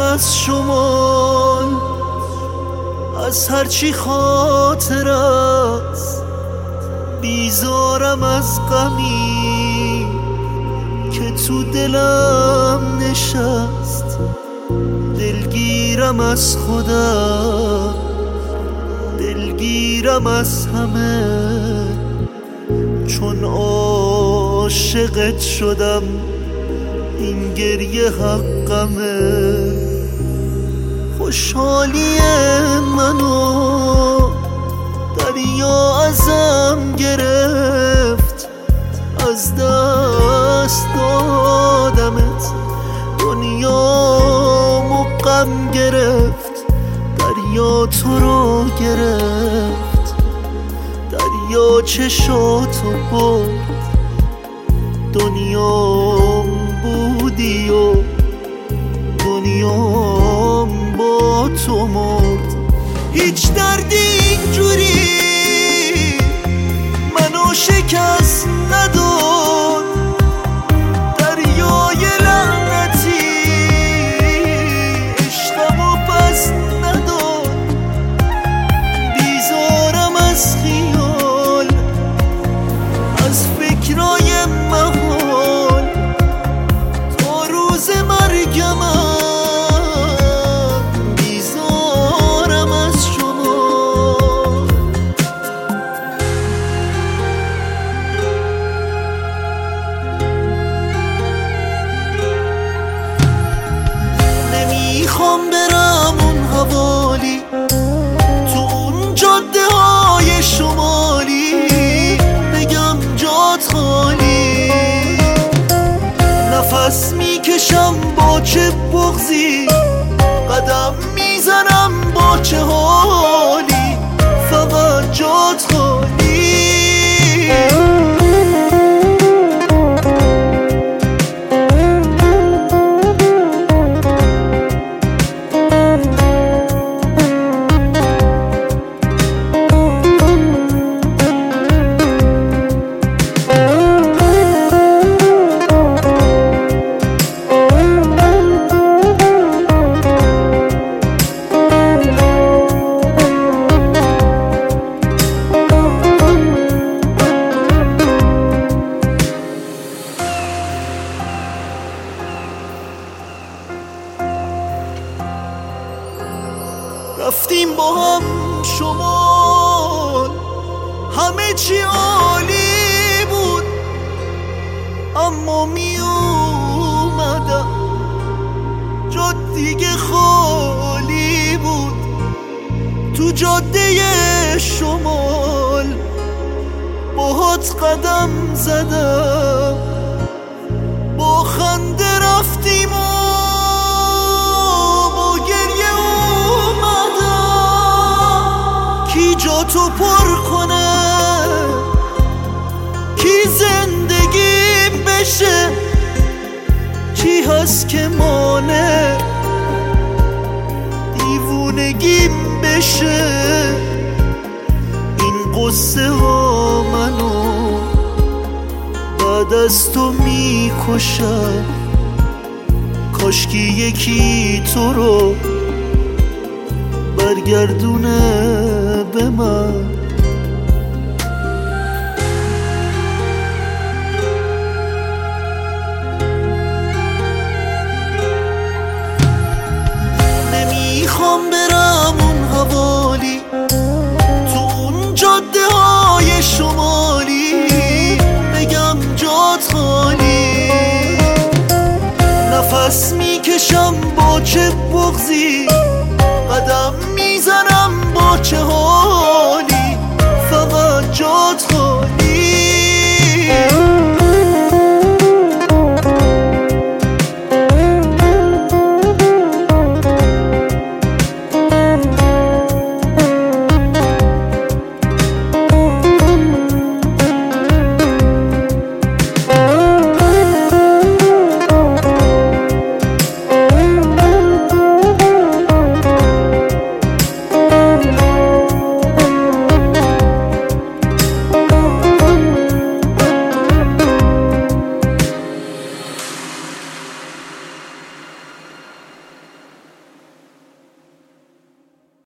از شمال، از هرچی خاطر است. بیزارم از غمی که تو دلم نشست. دلگیرم از خودم، دلگیرم از همه، چون عاشقت شدم این گریه حقمه. خوشحالی منو دریا ازم گرفت، از دست دادمت دنیامو غم گرفت. دریا تو رو گرفت، دریا چشاتو برد. دنیام بودی و دنیام با تو مرد. هیچ دردی اینجوری منو شکست نداد. دریای لعنتی عشقمو پس نداد. بیزارم از خیال، از فکرای محال، تا روز مرگمم. بیزارم از شما. نمیخوام برم اون حوالی، تو اون جاده های شمالی، بگم جات خالی. نفس میکشم با چه بغضی، قدم میزنم با چه حالی، فقط جات خالی. رفتیم با هم شمال، همه چی عالی بود. اما می اومدم جا دیگه خالی بود. تو جاده شمال باهات قدم زدم، با خنده رفتیم و با گریه اومدم. کی جا تو پر کنه، کی زندگیم بشه، کی هست که مانه دیوونگیم بشه. این قصه ها منو بعد از تو میکشن. کاشکی یکی تو رو برگردونه به من. نمیخوام برم اون حوالی، تو اون جاده های شمالی، بگم جات خالی. نفس میکشم با چه بغضی، قدم میزنم با چه حالی.